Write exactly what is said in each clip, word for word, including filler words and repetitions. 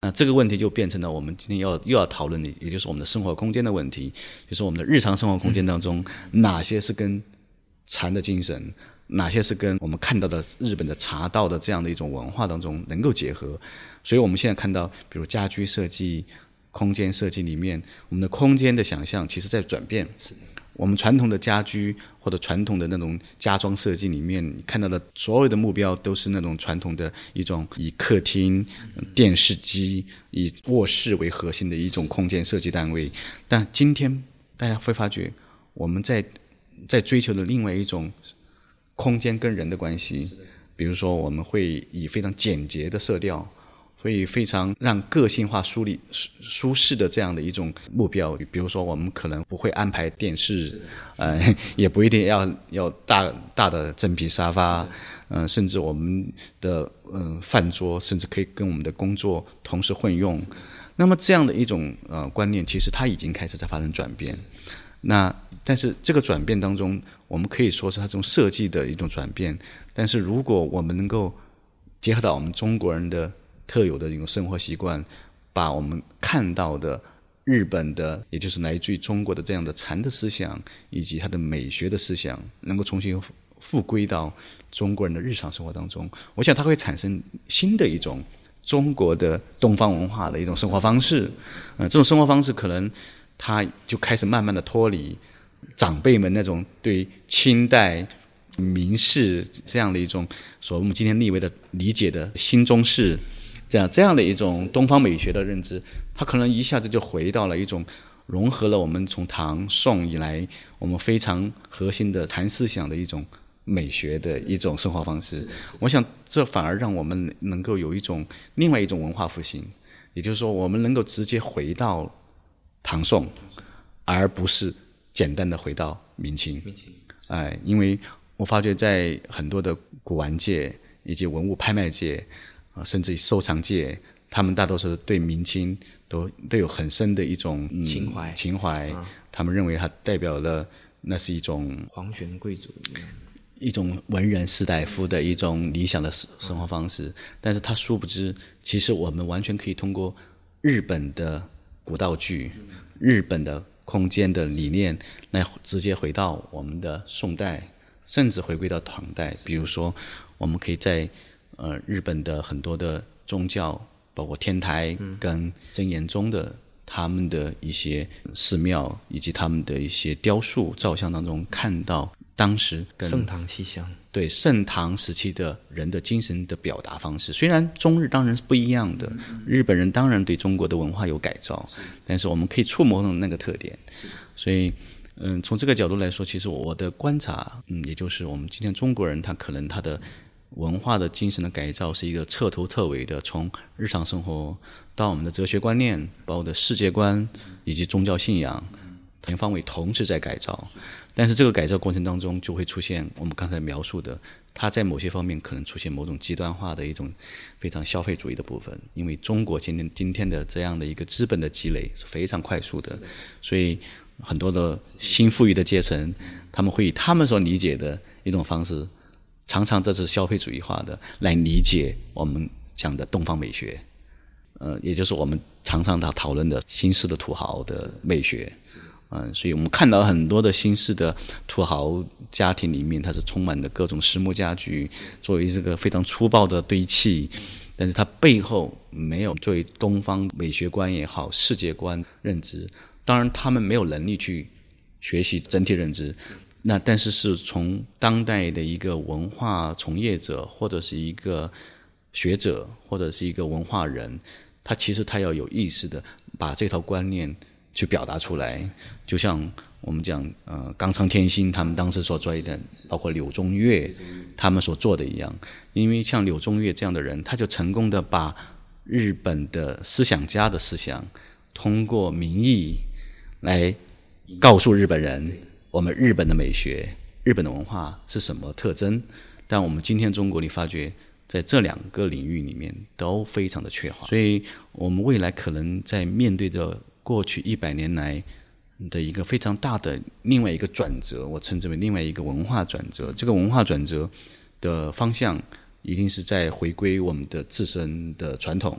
那这个问题就变成了我们今天要又要讨论的，也就是我们的生活空间的问题，就是我们的日常生活空间当中，哪些是跟禅的精神，哪些是跟我们看到的日本的茶道的这样的一种文化当中能够结合。所以我们现在看到比如家居设计、空间设计里面，我们的空间的想象其实在转变。我们传统的家居或者传统的那种家装设计里面，你看到的所有的目标都是那种传统的一种以客厅、电视机、以卧室为核心的一种空间设计单位。但今天大家会发觉，我们在在追求的另外一种空间跟人的关系，比如说我们会以非常简洁的色调，所以非常让个性化梳理舒适的这样的一种目标，比如说我们可能不会安排电视，呃，也不一定要要大大的真皮沙发，呃，甚至我们的嗯、呃、饭桌甚至可以跟我们的工作同时混用。那么这样的一种呃观念，其实它已经开始在发生转变。那但是这个转变当中，我们可以说是它这种设计的一种转变，但是如果我们能够结合到我们中国人的特有的一种生活习惯，把我们看到的日本的，也就是来自于中国的这样的禅的思想以及它的美学的思想，能够重新复归到中国人的日常生活当中，我想它会产生新的一种中国的东方文化的一种生活方式。呃，这种生活方式可能它就开始慢慢的脱离长辈们那种对清代明式这样的一种所谓我们今天立为的理解的新中式这样这样的一种东方美学的认知，它可能一下子就回到了一种融合了我们从唐宋以来我们非常核心的禅思想的一种美学的一种生活方式。我想这反而让我们能够有一种另外一种文化复兴，也就是说我们能够直接回到唐宋，而不是简单的回到明清。哎，因为我发觉在很多的古玩界以及文物拍卖界甚至收藏界，他们大多数对明清都都有很深的一种、嗯、 情怀情怀、啊、他们认为它代表了那是一种皇权贵族一种文人士大夫的一种理想的生活方式、啊、但是他殊不知其实我们完全可以通过日本的古道具、嗯、日本的空间的理念来直接回到我们的宋代，甚至回归到唐代。比如说我们可以在呃，日本的很多的宗教，包括天台跟真言宗的、嗯、他们的一些寺庙以及他们的一些雕塑造像当中，看到当时跟盛唐气象， 对盛唐时期的人的精神的表达方式。虽然中日当然是不一样的、嗯、日本人当然对中国的文化有改造，但是我们可以触摸到那个特点。所以嗯，从这个角度来说，其实我的观察嗯，也就是我们今天中国人他可能他的文化的精神的改造是一个彻头彻尾的，从日常生活到我们的哲学观念，包括的世界观以及宗教信仰，全方位同时在改造。但是这个改造过程当中就会出现我们刚才描述的，它在某些方面可能出现某种极端化的一种非常消费主义的部分，因为中国今天今天的这样的一个资本的积累是非常快速的，所以很多的新富裕的阶层，他们会以他们所理解的一种方式，常常这是消费主义化的来理解我们讲的东方美学，呃，也就是我们常常讨论的新式的土豪的美学。嗯，所以我们看到很多的新式的土豪家庭里面，它是充满了各种实木家具，作为这个非常粗暴的堆砌，但是它背后没有作为东方美学观也好，世界观认知。当然他们没有能力去学习整体认知，那但是是从当代的一个文化从业者或者是一个学者或者是一个文化人，他其实他要有意识的把这套观念去表达出来。就像我们讲呃，冈仓天心他们当时所做的，包括柳宗悦他们所做的一样。因为像柳宗悦这样的人，他就成功的把日本的思想家的思想通过民意来告诉日本人我们日本的美学、日本的文化是什么特征。但我们今天中国你发觉在这两个领域里面都非常的缺乏，所以我们未来可能在面对着过去一百年来的一个非常大的另外一个转折，我称之为另外一个文化转折。这个文化转折的方向一定是在回归我们的自身的传统，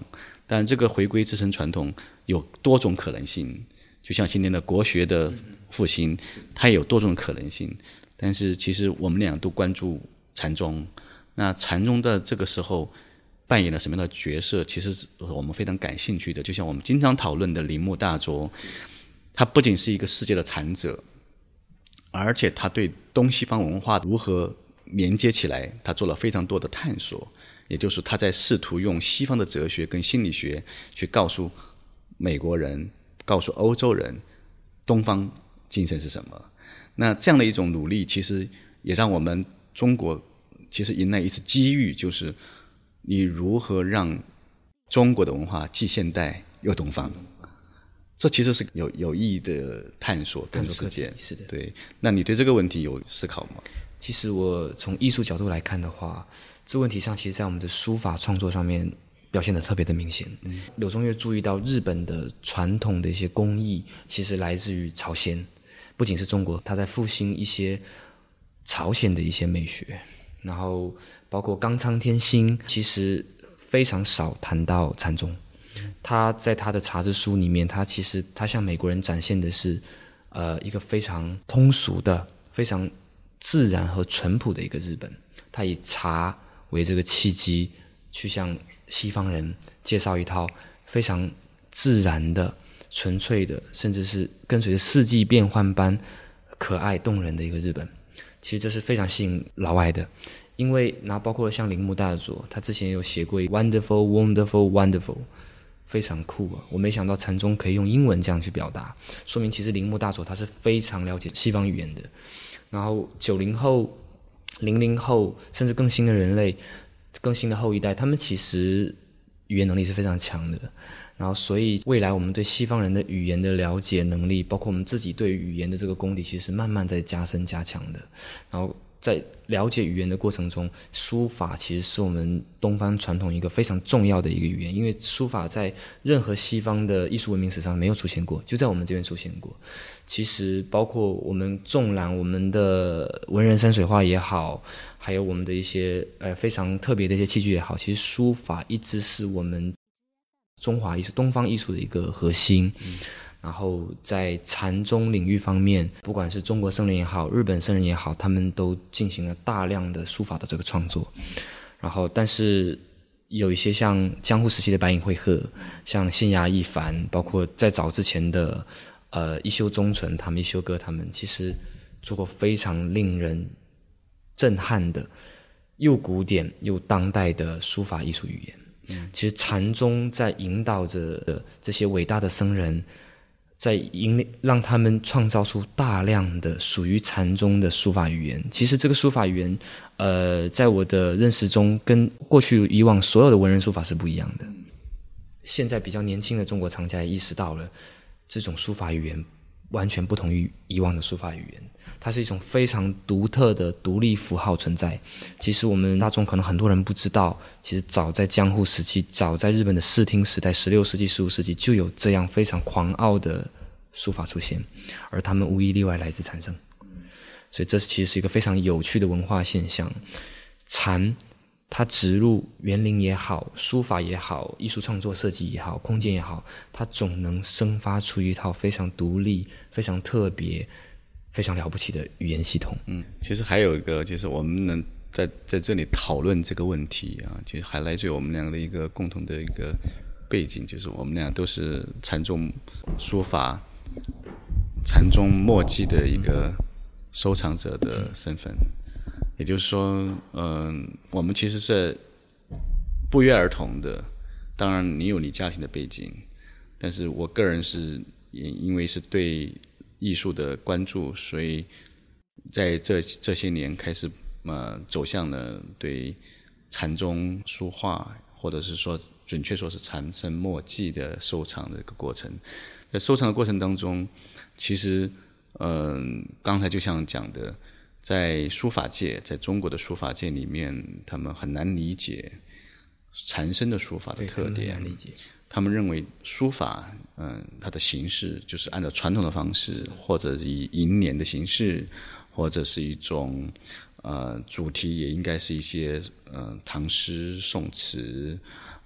当然，这个回归自身传统有多种可能性，就像今天的国学的复兴，它也有多种可能性。但是其实我们俩都关注禅宗，那禅宗的这个时候扮演了什么样的角色，其实是我们非常感兴趣的。就像我们经常讨论的铃木大拙，他不仅是一个世界的禅者，而且他对东西方文化如何连接起来，他做了非常多的探索。也就是他在试图用西方的哲学跟心理学去告诉美国人、告诉欧洲人东方精神是什么。那这样的一种努力，其实也让我们中国其实迎来一次机遇，就是你如何让中国的文化既现代又东方。这其实是有有意义的探索跟实践。 是的， 对。那你对这个问题有思考吗？ 其实我从艺术角度来看的话，这问题上其实在我们的书法创作上面表现得特别的明显。嗯，柳宗悦注意到日本的传统的一些工艺其实来自于朝鲜，不仅是中国，他在复兴一些朝鲜的一些美学，然后包括冈仓天心其实非常少谈到禅宗。他在他的茶之书里面，他其实他向美国人展现的是呃一个非常通俗的、非常自然和淳朴的一个日本。他以茶为这个契机，去向西方人介绍一套非常自然的、纯粹的，甚至是跟随着四季变换般可爱动人的一个日本。其实这是非常吸引老外的，因为然后包括像铃木大拙，他之前有写过 wonderful wonderful wonderful， 非常酷啊！我没想到禅宗可以用英文这样去表达，说明其实铃木大拙他是非常了解西方语言的。然后九零后、零零后，甚至更新的人类、更新的后一代，他们其实语言能力是非常强的。然后，所以未来我们对西方人的语言的了解能力，包括我们自己对语言的这个功底，其实慢慢在加深加强的。然后在了解语言的过程中，书法其实是我们东方传统一个非常重要的一个语言，因为书法在任何西方的艺术文明史上没有出现过，就在我们这边出现过。其实包括我们纵览我们的文人山水画也好，还有我们的一些呃非常特别的一些器具也好，其实书法一直是我们中华艺术、东方艺术的一个核心。嗯，然后在禅宗领域方面，不管是中国僧人也好，日本僧人也好，他们都进行了大量的书法的这个创作。然后但是有一些像江户时期的白隐慧鹤，像信牙一凡，包括在早之前的呃一休宗纯他们、一休哥他们，其实做过非常令人震撼的又古典又当代的书法艺术语言。其实禅宗在引导着这些伟大的僧人，在引让他们创造出大量的属于禅宗的书法语言。其实这个书法语言呃，在我的认识中跟过去以往所有的文人书法是不一样的。现在比较年轻的中国藏家也意识到了这种书法语言完全不同于以往的书法语言，它是一种非常独特的独立符号存在。其实我们大众可能很多人不知道，其实早在江户时期，早在日本的室町时代，十六世纪、十五世纪就有这样非常狂傲的书法出现，而他们无一例外来自禅僧。所以这其实是一个非常有趣的文化现象。禅它植入园林也好，书法也好，艺术创作设计也好，空间也好，它总能生发出一套非常独立、非常特别、非常了不起的语言系统。 嗯，其实还有一个就是我们能在在这里讨论这个问题啊，其实还来自于我们两个的一个共同的一个背景，就是我们俩都是禅宗书法、禅宗墨迹的一个收藏者的身份。也就是说，嗯、呃，我们其实是不约而同的。当然，你有你家庭的背景，但是我个人是也因为是对艺术的关注，所以在这这些年开始呃走向了对禅宗书画，或者是说准确说是禅僧墨迹的收藏的一个过程。在收藏的过程当中，其实嗯、呃，刚才就像讲的。在书法界，在中国的书法界里面，他们很难理解禅僧的书法的特点。 很难理解。 他们认为书法，嗯，它的形式就是按照传统的方式，或者以楹联的形式，或者是一种呃主题也应该是一些呃唐诗宋词，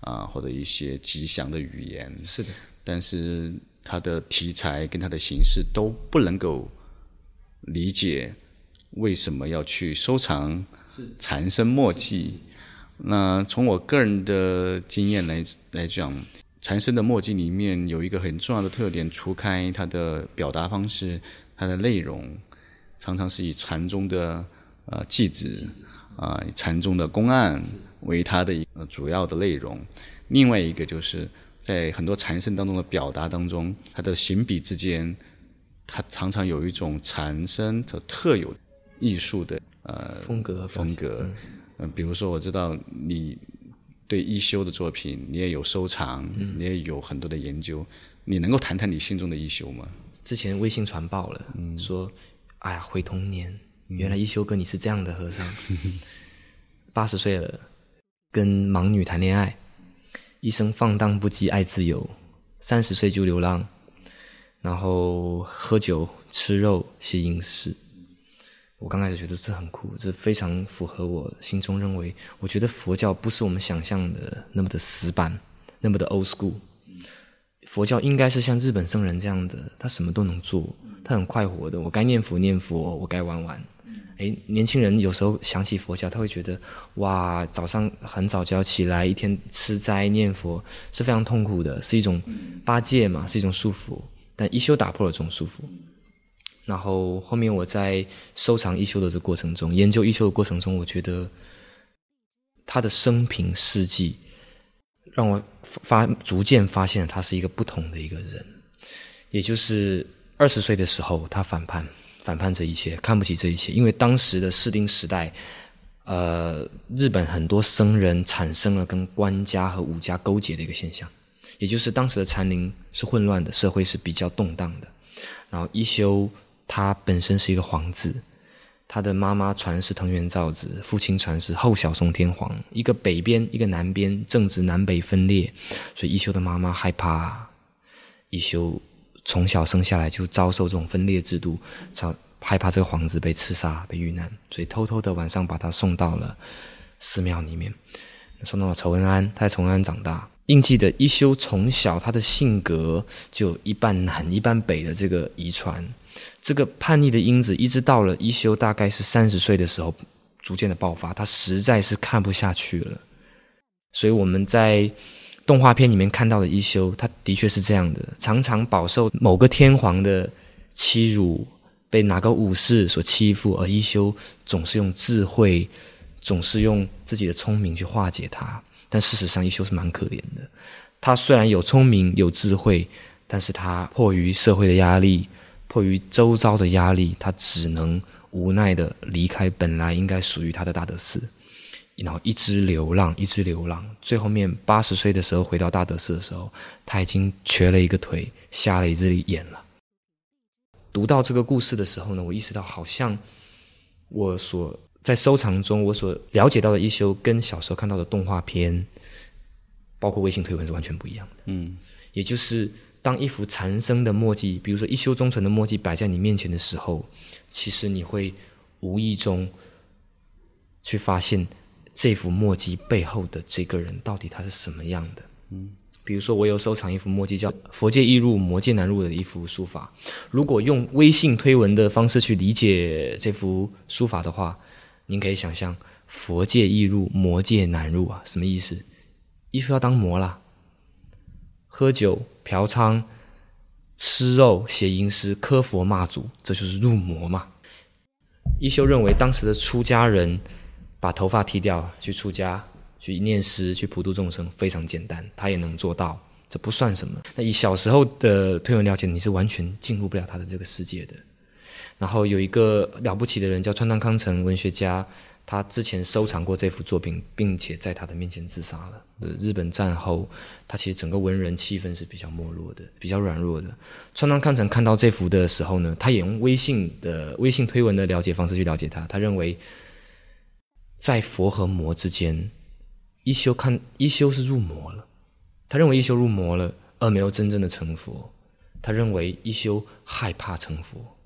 啊，或者一些吉祥的语言。 是的， 但是它的题材跟它的形式都不能够理解为什么要去收藏禅僧墨迹。那从我个人的经验来来讲，禅僧的墨迹里面有一个很重要的特点，除开它的表达方式，它的内容常常是以禅宗的呃偈子啊、呃、禅宗的公案为它的一个主要的内容。另外一个就是在很多禅僧当中的表达当中，它的行笔之间，它常常有一种禅僧的特有艺术的呃风格风格。嗯、呃，比如说我知道你对一休的作品，你也有收藏，嗯、你也有很多的研究，你能够谈谈你心中的一休吗？ 之前微信传爆了，嗯、说哎呀回童年，原来一休哥你是这样的和尚，八十岁了，跟盲女谈恋爱，一生放荡不羁爱自由，三十岁就流浪，然后喝酒吃肉写吟诗。我刚开始觉得这很酷，这非常符合我心中认为，我觉得佛教不是我们想象的那么的死板，那么的 old school。佛教应该是像日本圣人这样的，他什么都能做，他很快活的。我该念佛念佛，我该玩玩。诶，年轻人有时候想起佛教，他会觉得哇，早上很早就要起来，一天吃斋念佛是非常痛苦的，是一种八戒嘛，是一种束缚。但一休打破了这种束缚。然后后面我在收藏一休的这个过程中，研究一休的过程中，我觉得他的生平事迹让我发逐渐发现他是一个不同的一个人。也就是二十岁的时候，他反叛，反叛这一切，看不起这一切。因为当时的室町时代，呃，日本很多僧人产生了跟官家和武家勾结的一个现象，也就是当时的禅林是混乱的，社会是比较动荡的。然后一休他本身是一个皇子，他的妈妈传是藤原造子，父亲传是后小松天皇，一个北边一个南边，政治南北分裂，所以一休的妈妈害怕一休从小生下来就遭受这种分裂制度，害怕这个皇子被刺杀被遇难，所以偷偷的晚上把他送到了寺庙里面，送到了仇恩庵，他在仇恩庵长大。应记得一休从小他的性格就有一半南一半北的这个遗传，这个叛逆的因子一直到了一休大概是三十岁的时候逐渐的爆发，他实在是看不下去了。所以我们在动画片里面看到的一休，他的确是这样的，常常饱受某个天皇的欺辱，被哪个武士所欺负，而一休总是用智慧，总是用自己的聪明去化解它。但事实上一休是蛮可怜的，他虽然有聪明有智慧，但是他迫于社会的压力，迫于周遭的压力，他只能无奈的离开本来应该属于他的大德寺，然后一直流浪一直流浪，最后面八十岁的时候回到大德寺的时候，他已经瘸了一个腿，瞎了一只眼了。读到这个故事的时候呢，我意识到好像我所在收藏中我所了解到的一休跟小时候看到的动画片包括微信推文是完全不一样的。嗯，也就是当一幅禅僧的墨迹，比如说一休宗纯的墨迹摆在你面前的时候，其实你会无意中去发现这幅墨迹背后的这个人到底他是什么样的。嗯，比如说我有收藏一幅墨迹叫佛界易入魔界难入的一幅书法，如果用微信推文的方式去理解这幅书法的话，您可以想象佛界易入魔界难入啊，什么意思？一休要当魔啦，喝酒嫖娼吃肉写吟诗磕佛骂祖，这就是入魔嘛。一休认为当时的出家人把头发剃掉去出家去念诗去普度众生非常简单，他也能做到，这不算什么。那以小时候的推文了解，你是完全进入不了他的这个世界的。然后有一个了不起的人叫川端康成文学家，他之前收藏过这幅作品，并且在他的面前自杀了。日本战后他其实整个文人气氛是比较没落的，比较软弱的。川端康成看到这幅的时候呢，他也用微信的微信推文的了解方式去了解他，他认为在佛和魔之间，一休看一休是入魔了，他认为一休入魔了而没有真正的成佛，他认为一休害怕成佛，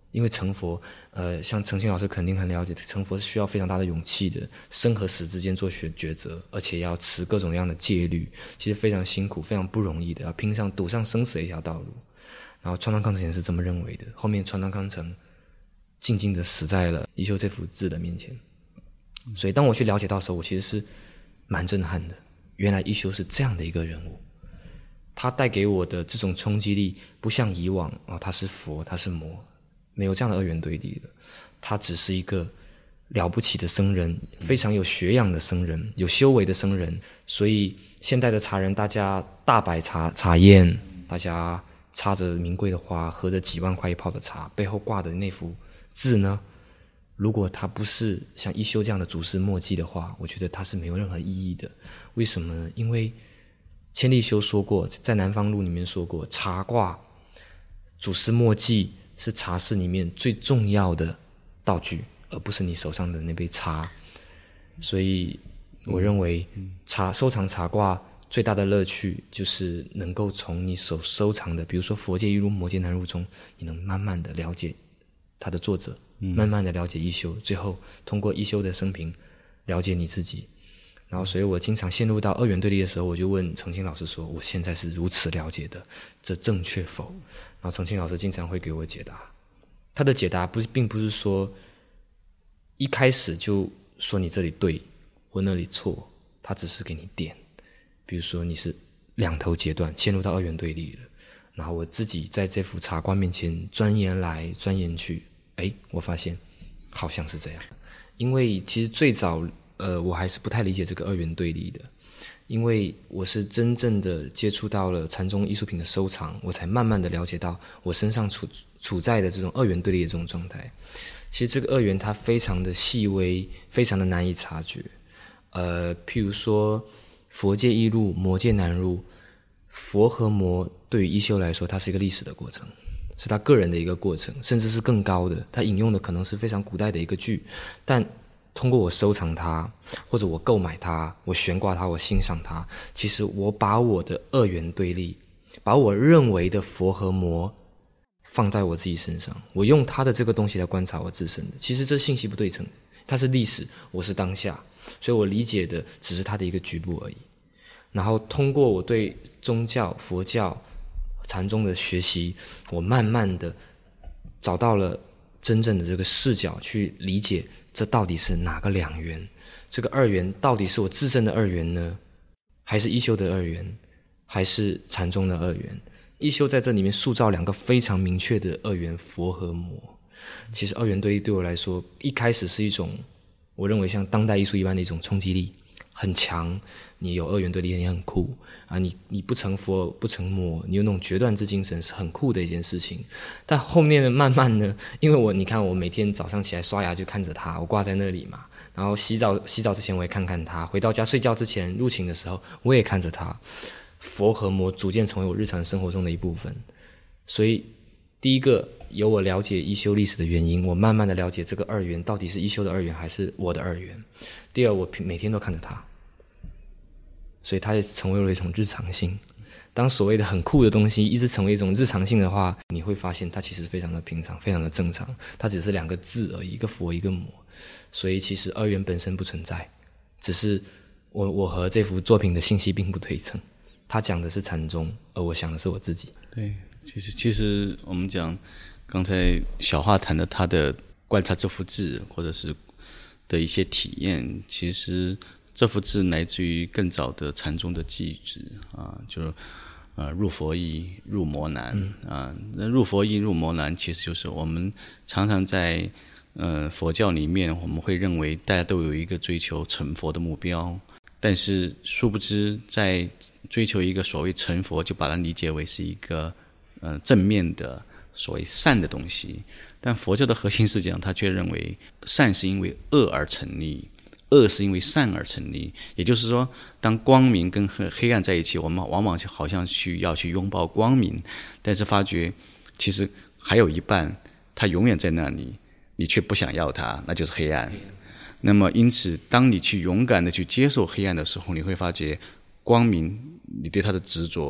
因为成佛，呃，像程庆老师肯定很了解，成佛是需要非常大的勇气的，生和死之间做选抉择，而且要持各种各样的戒律，其实非常辛苦，非常不容易的，要拼上赌上生死的一条道路。然后川端康成也是这么认为的，后面川端康成静静的死在了一休这幅字的面前。所以当我去了解到的时候，我其实是蛮震撼的，原来一休是这样的一个人物，他带给我的这种冲击力不像以往哦，他是佛，他是魔，没有这样的二元对立的，他只是一个了不起的僧人，非常有学养的僧人，有修为的僧人。所以现代的茶人，大家大摆茶茶宴，大家插着名贵的花，喝着几万块一泡的茶，背后挂的那幅字呢，如果他不是像一休这样的祖师墨迹的话，我觉得他是没有任何意义的。为什么呢？因为千利休说过，在南方录里面说过，茶卦祖师墨迹是茶室里面最重要的道具，而不是你手上的那杯茶。所以我认为茶收藏茶卦最大的乐趣就是能够从你所收藏的，比如说佛界一入魔界难入中，你能慢慢的了解它的作者，慢慢的了解一休，最后通过一休的生平了解你自己。然后所以我经常陷入到二元对立的时候，我就问程青老师说，我现在是如此了解的，这正确否？然后程青老师经常会给我解答，他的解答不是并不是说一开始就说你这里对或那里错，他只是给你点，比如说你是两头截断，陷入到二元对立了，然后我自己在这幅茶卦面前钻研来钻研去，诶，我发现好像是这样。因为其实最早呃，我还是不太理解这个二元对立的，因为我是真正的接触到了禅宗艺术品的收藏，我才慢慢的了解到我身上处处在的这种二元对立的这种状态。其实这个二元它非常的细微，非常的难以察觉。呃，譬如说佛界易入，魔界难入，佛和魔对于一休来说，它是一个历史的过程，是他个人的一个过程，甚至是更高的。他引用的可能是非常古代的一个句，但通过我收藏它，或者我购买它，我悬挂它，我欣赏它，其实我把我的二元对立，把我认为的佛和魔放在我自己身上，我用它的这个东西来观察我自身的。其实这信息不对称，它是历史，我是当下，所以我理解的只是它的一个局部而已。然后通过我对宗教、佛教、禅宗的学习，我慢慢的找到了真正的这个视角，去理解这到底是哪个两元，这个二元到底是我自身的二元呢，还是一休的二元，还是禅宗的二元？一休在这里面塑造两个非常明确的二元，佛和魔。其实二元对立对我来说，一开始是一种我认为像当代艺术一般的一种冲击力很强，你有二元对立也很酷啊！你你不成佛不成魔，你有那种决断之精神是很酷的一件事情。但后面呢，慢慢呢，因为我你看我每天早上起来刷牙就看着它，我挂在那里嘛，然后洗澡洗澡之前我也看看它，回到家睡觉之前入寝的时候我也看着它，佛和魔逐渐成为我日常生活中的一部分。所以第一个有我了解一休历史的原因，我慢慢的了解这个二元到底是一休的二元还是我的二元。第二，我每天都看着它，所以它也成为了一种日常性。当所谓的很酷的东西一直成为一种日常性的话，你会发现它其实非常的平常，非常的正常，它只是两个字而已，一个佛一个魔。所以其实二元本身不存在，只是我我和这幅作品的信息并不对称，他讲的是禅宗，而我想的是我自己。 对，其实其实我们讲刚才小华谈的他的观察这幅字或者是的一些体验，其实这幅字来自于更早的禅宗的记旨啊，就是呃入佛易入魔难、嗯、啊。那入佛易入魔难，其实就是我们常常在呃佛教里面，我们会认为大家都有一个追求成佛的目标，但是殊不知在追求一个所谓成佛，就把它理解为是一个呃正面的所谓善的东西。但佛教的核心思想，他却认为善是因为恶而成立，恶是因为善而成立。也就是说，当光明跟黑暗在一起，我们往往好像去要去拥抱光明，但是发觉其实还有一半它永远在那里，你却不想要它，那就是黑暗。那么因此当你去勇敢的去接受黑暗的时候，你会发觉光明你对它的执着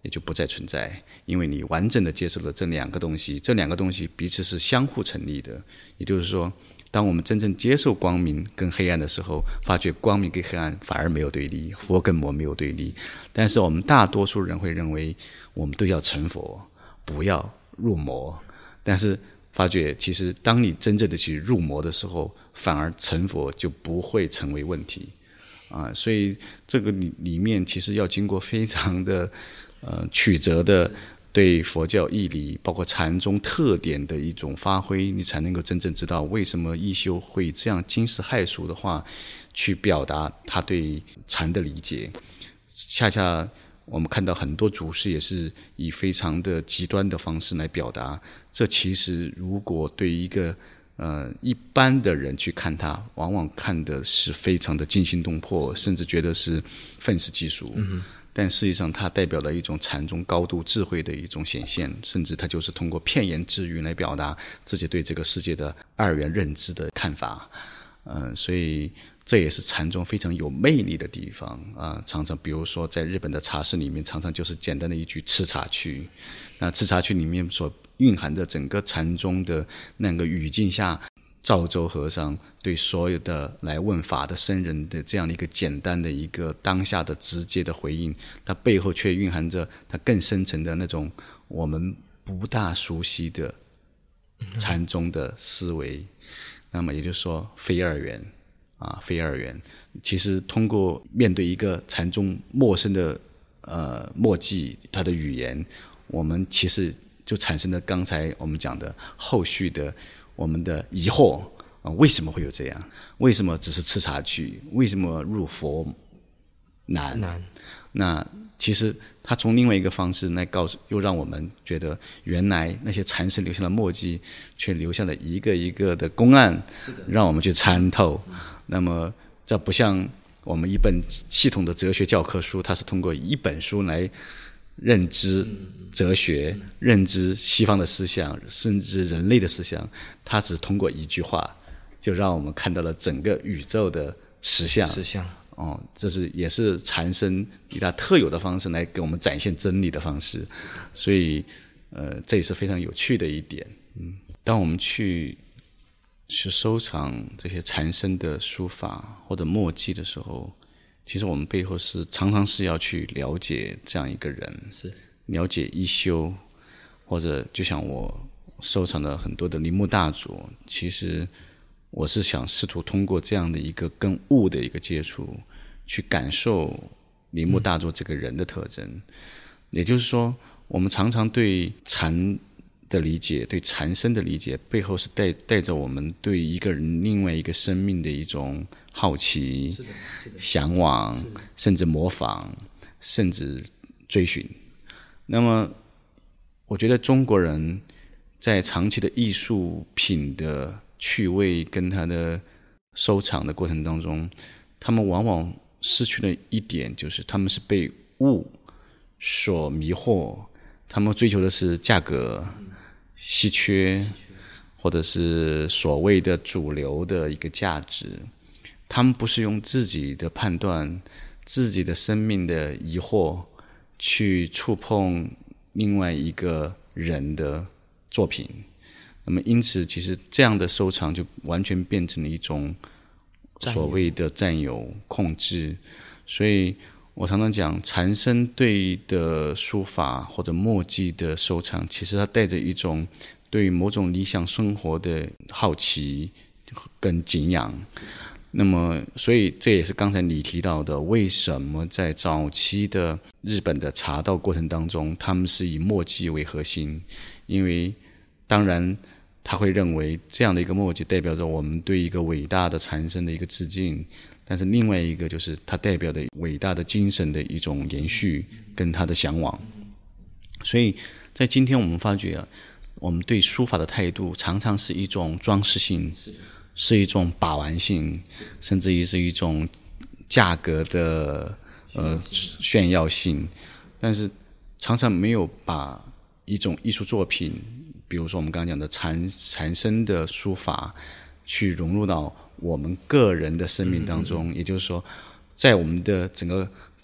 也就不再存在，因为你完整的接受了这两个东西，这两个东西彼此是相互成立的。也就是说，当我们真正接受光明跟黑暗的时候，发觉光明跟黑暗反而没有对立，佛跟魔没有对立。但是我们大多数人会认为我们都要成佛，不要入魔。但是发觉其实当你真正的去入魔的时候，反而成佛就不会成为问题啊。所以这个里里面其实要经过非常的呃曲折的对佛教义理包括禅宗特点的一种发挥，你才能够真正知道为什么一休会这样惊世骇俗的话去表达他对禅的理解。恰恰我们看到很多祖师也是以非常的极端的方式来表达，这其实如果对一个呃一般的人去看它，往往看的是非常的惊心动魄，甚至觉得是愤世嫉俗。嗯，但实际上它代表了一种禅宗高度智慧的一种显现，甚至它就是通过片言只语来表达自己对这个世界的二元认知的看法。嗯、呃，所以这也是禅宗非常有魅力的地方啊！常常比如说在日本的茶室里面，常常就是简单的一句吃茶趣。那吃茶趣里面所蕴含的整个禅宗的那个语境下，赵州和尚对所有的来问法的僧人的这样的一个简单的一个当下的直接的回应，它背后却蕴含着它更深层的那种我们不大熟悉的禅宗的思维。那么也就是说非二元啊，非二元。其实通过面对一个禅宗陌生的呃墨迹，它的语言，我们其实就产生了刚才我们讲的后续的我们的疑惑啊，为什么会有这样？为什么只是吃茶具？为什么入佛难？ 难。 那其实他从另外一个方式来告诉，又让我们觉得原来那些禅师留下的墨迹，却留下了一个一个的公案，让我们去参透。嗯、那么这不像我们一本系统的哲学教科书，它是通过一本书来认知哲学、嗯、认知西方的思想，甚至人类的思想，它只通过一句话，就让我们看到了整个宇宙的实相。 实相。 哦，这是也是禅僧以他特有的方式来给我们展现真理的方式，所以呃，这也是非常有趣的一点。嗯，当我们去去收藏这些禅僧的书法或者墨迹的时候，其实我们背后是常常是要去了解这样一个人， 是了解一休，或者就像我收藏了很多的铃木大佐，其实我是想试图通过这样的一个跟物的一个接触，去感受铃木大佐这个人的特征。嗯、也就是说，我们常常对禅的理解，对禅僧的理解，背后是带带着我们对一个人另外一个生命的一种好奇、向往，甚至模仿，甚至追寻。那么，我觉得中国人在长期的艺术品的趣味跟他的收藏的过程当中，他们往往失去了一点，就是他们是被物所迷惑，他们追求的是价格、稀缺，或者是所谓的主流的一个价值。他们不是用自己的判断、自己的生命的疑惑去触碰另外一个人的作品。那么因此其实这样的收藏就完全变成了一种所谓的占有控制。所以我常常讲，禅僧对的书法或者墨迹的收藏，其实它带着一种对某种理想生活的好奇跟敬仰。那么所以这也是刚才你提到的，为什么在早期的日本的茶道过程当中，他们是以墨迹为核心。因为当然他会认为这样的一个墨迹代表着我们对一个伟大的禅僧的一个致敬，但是另外一个就是它代表的伟大的精神的一种延续跟他的向往。所以在今天我们发觉啊，我们对书法的态度常常是一种装饰性，是一种把玩性，甚至于是一种价格的呃炫耀性，但是常常没有把一种艺术作品，比如说我们刚刚讲的禅禅僧的书法，去融入到我们个人的生命当中。嗯嗯嗯，也就是说，在我们的整个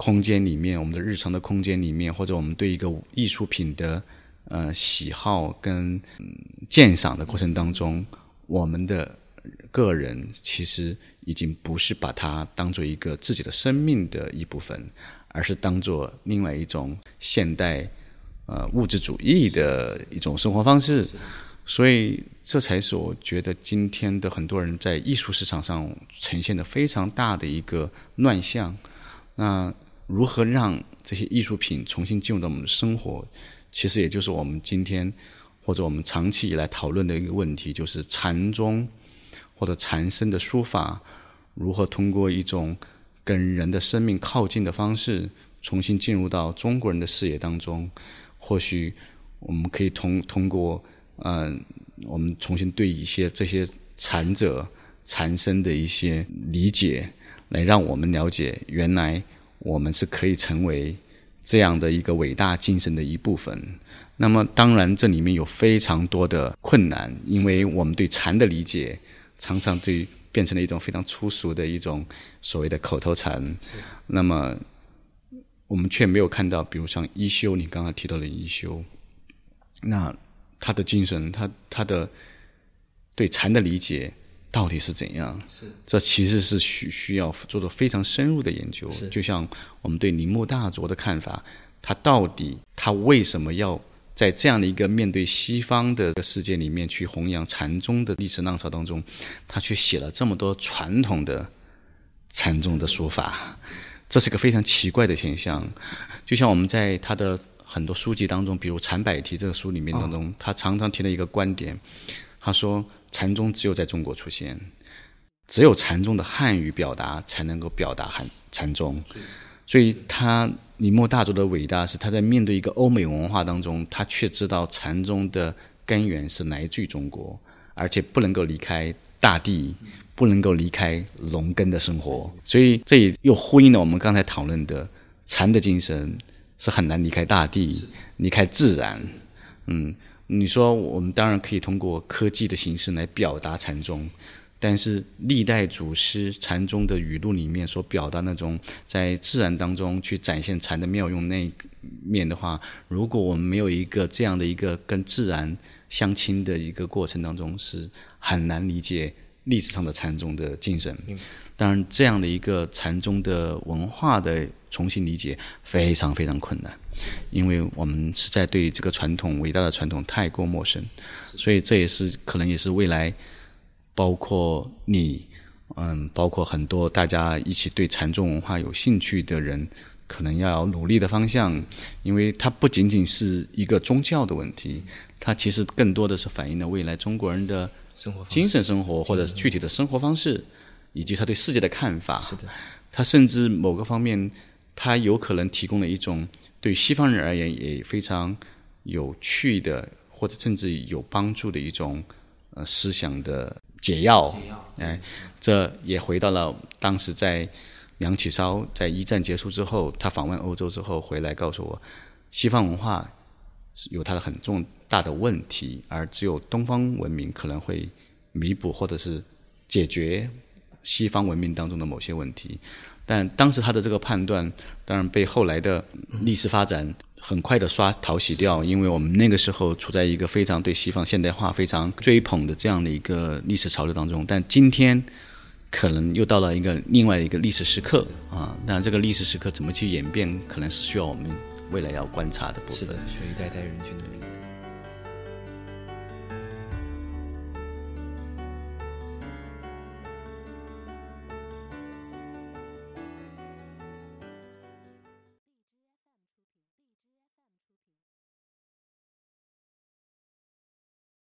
空间里面，我们的日常的空间里面，或者我们对一个艺术品的呃喜好跟、嗯、鉴赏的过程当中，我们的个人其实已经不是把它当做一个自己的生命的一部分，而是当做另外一种现代呃物质主义的一种生活方式。所以这才是我觉得今天的很多人在艺术市场上呈现的非常大的一个乱象。那如何让这些艺术品重新进入到我们的生活，其实也就是我们今天或者我们长期以来讨论的一个问题，就是禅宗或者禅僧的书法如何通过一种跟人的生命靠近的方式重新进入到中国人的视野当中。或许我们可以通通过呃，我们重新对一些这些禅者禅僧的一些理解，来让我们了解原来我们是可以成为这样的一个伟大精神的一部分。那么当然这里面有非常多的困难，因为我们对禅的理解常常对变成了一种非常粗俗的一种所谓的口头禅，那么我们却没有看到比如像一休，你刚刚提到的一休，那他的精神，他他的对禅的理解到底是怎样？是，这其实是需需要做的非常深入的研究。就像我们对铃木大拙的看法，他到底他为什么要在这样的一个面对西方的世界里面去弘扬禅宗的历史浪潮当中，他却写了这么多传统的禅宗的说法，这是个非常奇怪的现象。就像我们在他的很多书籍当中，比如《禅百题》这个书里面当中、哦、他常常提了一个观点，他说禅宗只有在中国出现，只有禅宗的汉语表达才能够表达汉禅宗。所以他铃木大拙的伟大是他在面对一个欧美文化当中，他却知道禅宗的根源是来自于中国，而且不能够离开大地，不能够离开农耕的生活。所以这也又呼应了我们刚才讨论的禅的精神是很难离开大地，离开自然。嗯，你说我们当然可以通过科技的形式来表达禅宗，但是历代祖师禅宗的语录里面所表达那种在自然当中去展现禅的妙用那一面的话，如果我们没有一个这样的一个跟自然相亲的一个过程当中，是很难理解历史上的禅宗的精神。当然这样的一个禅宗的文化的重新理解非常非常困难，因为我们实在对这个传统伟大的传统太过陌生，所以这也是可能也是未来包括你嗯，包括很多大家一起对禅宗文化有兴趣的人可能要努力的方向。因为它不仅仅是一个宗教的问题，它其实更多的是反映了未来中国人的精神生活或者是具体的生活方式，以及他对世界的看法。是的，他甚至某个方面他有可能提供了一种对西方人而言也非常有趣的或者甚至有帮助的一种呃思想的解药。哎，这也回到了当时在梁启超在一战结束之后，他访问欧洲之后回来告诉我，西方文化有它的很重大的问题，而只有东方文明可能会弥补或者是解决西方文明当中的某些问题。但当时他的这个判断当然被后来的历史发展很快的刷淘洗掉，因为我们那个时候处在一个非常对西方现代化非常追捧的这样的一个历史潮流当中。但今天可能又到了一个另外一个历史时刻啊，那这个历史时刻怎么去演变，可能是需要我们未来要观察的部分。 是的，需要一代代人去努力。